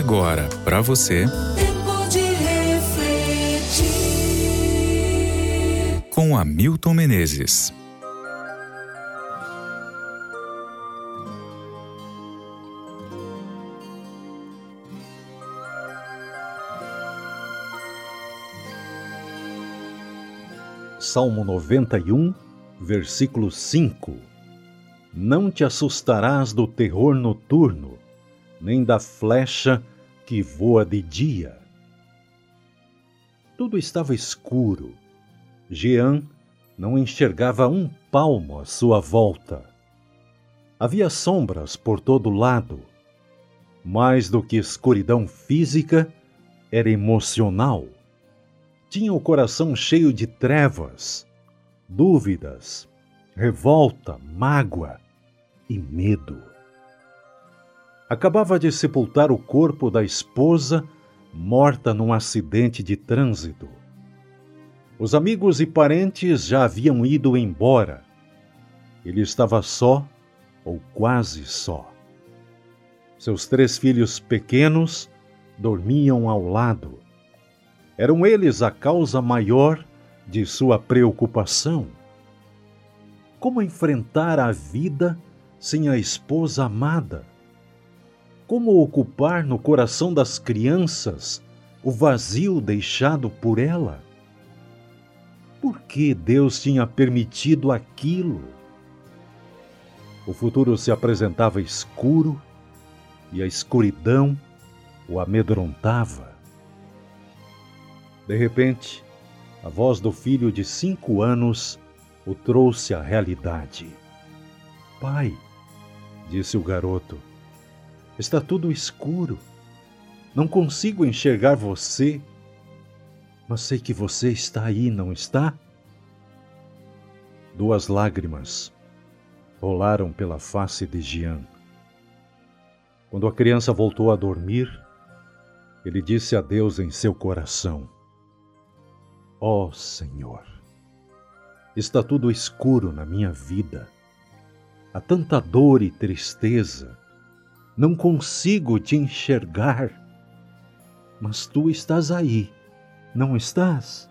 agora para você Tempo de refletir. com Hamilton Menezes. Salmo 91, versículo 5. Não te assustarás do terror noturno, nem da flecha que voa de dia. Tudo estava escuro. Jean não enxergava um palmo à sua volta. Havia sombras por todo lado. Mais do que escuridão física, era emocional. Tinha o coração cheio de trevas, dúvidas, revolta, mágoa e medo. Acabava de sepultar o corpo da esposa morta num acidente de trânsito. Os amigos e parentes já haviam ido embora. Ele estava só, ou quase só. Seus 3 filhos pequenos dormiam ao lado. Eram eles a causa maior de sua preocupação. Como enfrentar a vida sem a esposa amada? Como ocupar no coração das crianças o vazio deixado por ela? Por que Deus tinha permitido aquilo? O futuro se apresentava escuro e a escuridão o amedrontava. De repente, a voz do filho de 5 anos o trouxe à realidade. Pai, disse o garoto, está tudo escuro. Não consigo enxergar você, mas sei que você está aí, não está? 2 lágrimas rolaram pela face de Jean. Quando a criança voltou a dormir, ele disse a Deus em seu coração: Ó Senhor, está tudo escuro na minha vida. Há tanta dor e tristeza. Não consigo te enxergar. Mas tu estás aí, não estás?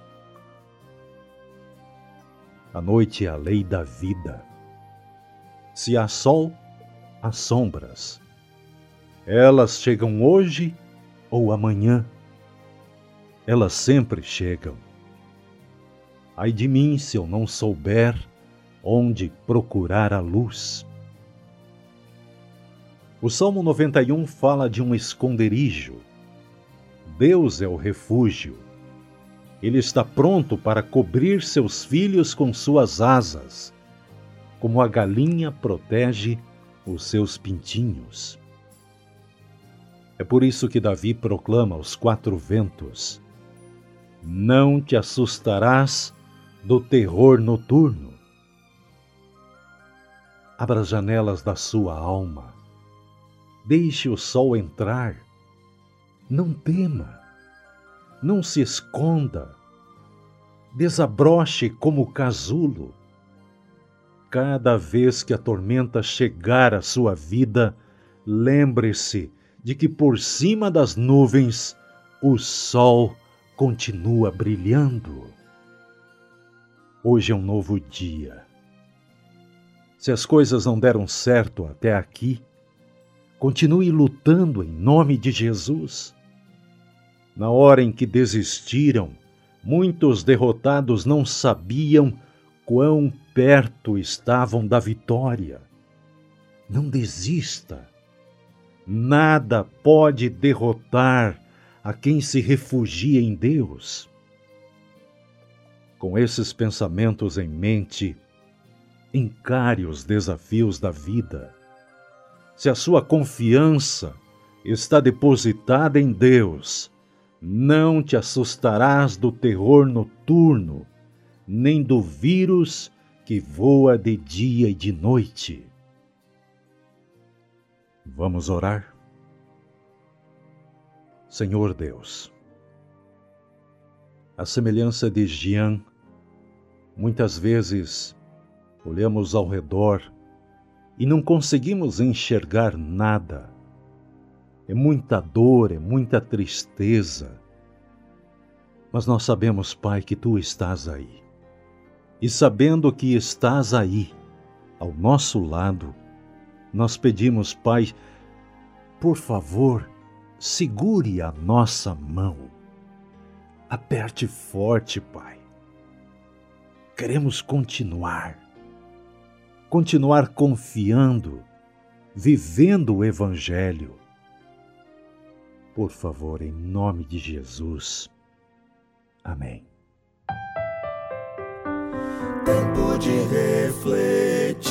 A noite é a lei da vida. Se há sol, há sombras. Elas chegam hoje ou amanhã. Elas sempre chegam. Ai de mim se eu não souber onde procurar a luz. O Salmo 91 fala de um esconderijo. Deus é o refúgio. Ele está pronto para cobrir seus filhos com suas asas, como a galinha protege os seus pintinhos. É por isso que Davi proclama aos 4 ventos: não te assustarás do terror noturno. Abra as janelas da sua alma. Deixe o sol entrar. Não tema. Não se esconda. Desabroche como casulo. Cada vez que a tormenta chegar à sua vida, lembre-se de que por cima das nuvens o sol continua brilhando. Hoje é um novo dia. Se as coisas não deram certo até aqui, continue lutando em nome de Jesus. Na hora em que desistiram, muitos derrotados não sabiam quão perto estavam da vitória. Não desista. Nada pode derrotar a quem se refugia em Deus. Com esses pensamentos em mente, encare os desafios da vida. Se a sua confiança está depositada em Deus, não te assustarás do terror noturno, nem do vírus que voa de dia e de noite. Vamos orar? Senhor Deus, à semelhança de Jean, muitas vezes olhamos ao redor e não conseguimos enxergar nada. é muita dor, é muita tristeza. Mas nós sabemos, Pai, que Tu estás aí. E sabendo que estás aí, ao nosso lado, nós pedimos, Pai, por favor, segure a nossa mão. Aperte forte, Pai. Queremos continuar confiando, vivendo o Evangelho. Por favor, em nome de Jesus. Amém. Tempo de refletir,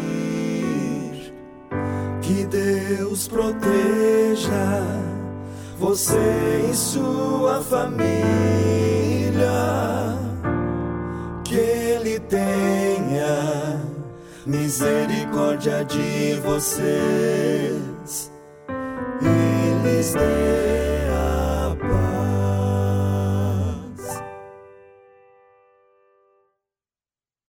que Deus proteja você e sua família, que Ele tenha misericórdia de você.